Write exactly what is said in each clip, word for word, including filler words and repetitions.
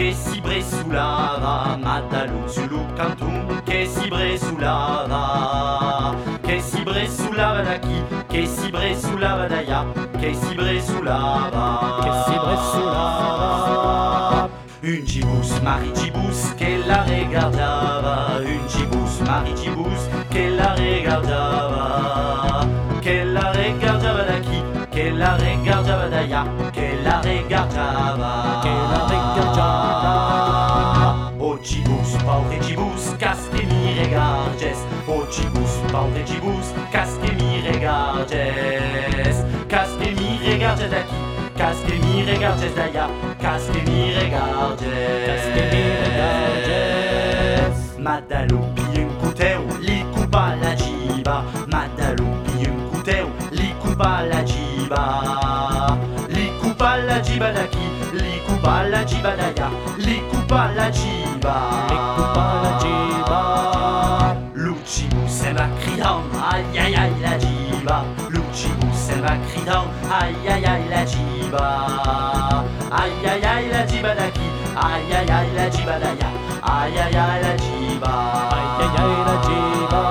che si bresulava, Madalù Zulu Cantum, che si bresulava, che si bresulava da chi, che si bresulava da ya, che si bresulava, che si bresulava. Un gibus, Marie Gibus, che la regardava, un gibus, Marie Gibus, che la regardava, che la regardava da chi, che la regardava da ya, che la regardava, che la regardava. Oh gibus, pauvre gibus, qu'est-ce que mi regardes? Oh gibus, pauvre gibus, qu'est-ce que mi regardes? Qu'est-ce que mi regardes da qui? Qu'est-ce que mi regardes da ya? Qu'est-ce que mi regardes? Qu'est-ce que mi regardes? Madalou pi un cuteu, li coupa la giba. Madalou pi un cuteu, li coupa la giba. Li coupa la giba da qui? Li coupa la giba da ya. Li coupa la giba. Li coupa la giba. Lucibou se va criant, aïe aïe aïe la giba. Lucibou se va criant, aïe aïe aïe la giba. Aïe aïe aïe la giba da qui? Aïe aïe aïe la giba da ya. Aïe aïe aïe la giba. Aïe aïe aïe la giba.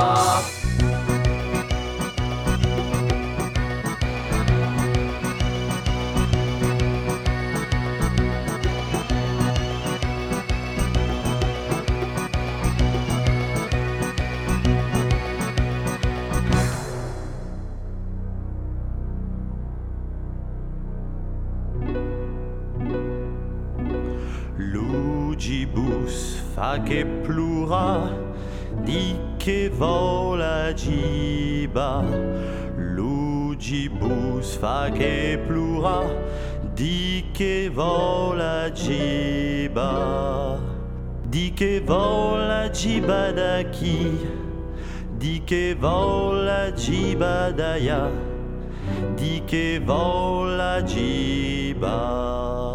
L'ugibus fa che plura, di che vola giba. L'ugibus fa che plura, di che vola giba. Di che vola giba da chi? Di che vola giba da ya? Di che vola giba.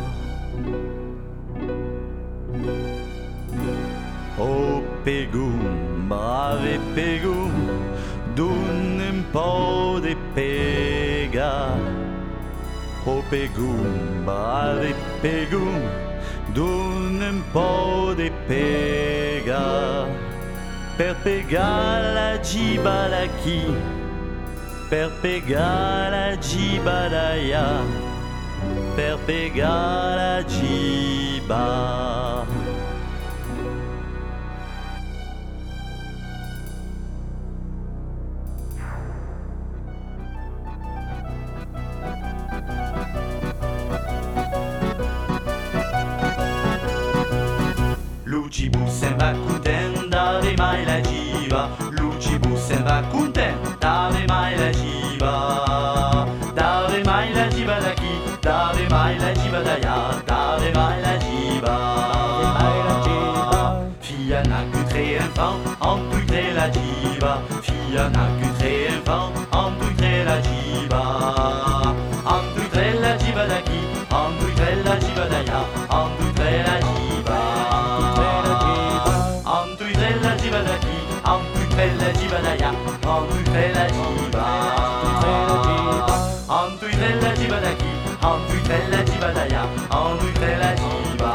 Oh Pegum, brave Pegum, donne un po' di pega. Oh Pegum, brave Pegum, donne un po' di pega. Per pegare la giba da chi? Per pegare la giba da ya. Per pegare la giba. Lucibus se va content d'ave mai la giba. Lucibus se va content d'ave mai la giba. D'ave mai la giba da chi? D'ave mai la giba da ya. D'ave mai la giba. D'ave mai la giba. Fille n'a que très enfant, en plus très la giba. Fille n'a que très enfant, en plus très la giba. En plus très la giba da qui? En plus très la giba da ya. En plus très la giba. La giba da qui? En plus très la giba da ya. En plus très la giba. En plus très la giba da qui? En plus très la giba da ya. En plus très la giba.